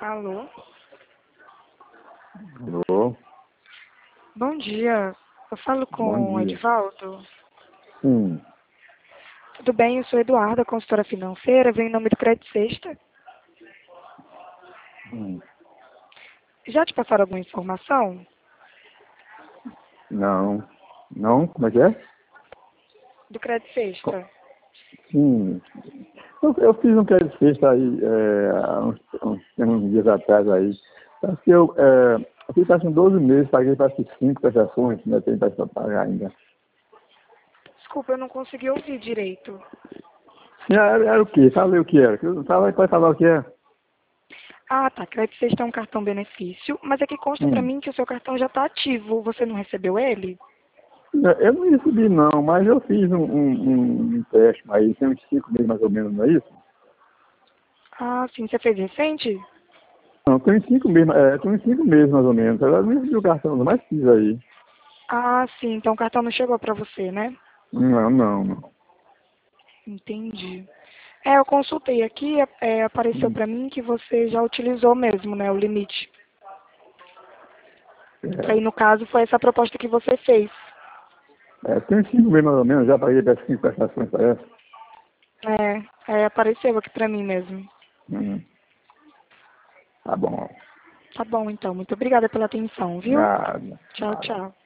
Alô? Alô? Bom dia. Eu falo Bom com o dia. Edivaldo. Sim. Tudo bem? Eu sou Eduarda, consultora financeira. Venho em nome do Crédito Sexta. Hum. Já te passaram alguma informação? Não. Não? Como é que é? Do Crédito Sexta. Sim. Eu fiz um crédito sexta aí, há uns dias atrás aí. Acho que eu fiz passando 12 meses, paguei para 5 prestações, ainda tem para pagar ainda. Desculpa, eu não consegui ouvir direito. Sim, era o quê? Falei o que era. Pode falar o que é? Ah, tá. Crédito Sexta é um cartão benefício, mas é que consta pra Hum. mim que o seu cartão já tá ativo. Você não recebeu ele? Eu não recebi não, mas eu fiz um empréstimo aí, tem uns 5 meses mais ou menos, não é isso? Ah, sim. Você fez recente? Não, tem uns 5 meses mais ou menos. Agora não recebi o cartão, não, mas fiz aí. Ah, sim. Então o cartão não chegou pra você, né? Não. Entendi. Eu consultei aqui, apareceu Hum. pra mim que você já utilizou mesmo, né, o limite. Que aí, É, no caso, foi essa proposta que você fez. tem uns 5 meses mais ou menos, já paguei para 5 prestações para essa. Apareceu aqui pra mim mesmo. Hum. Tá bom. Tá bom, então. Muito obrigada pela atenção, viu? Nada. Tchau, tchau.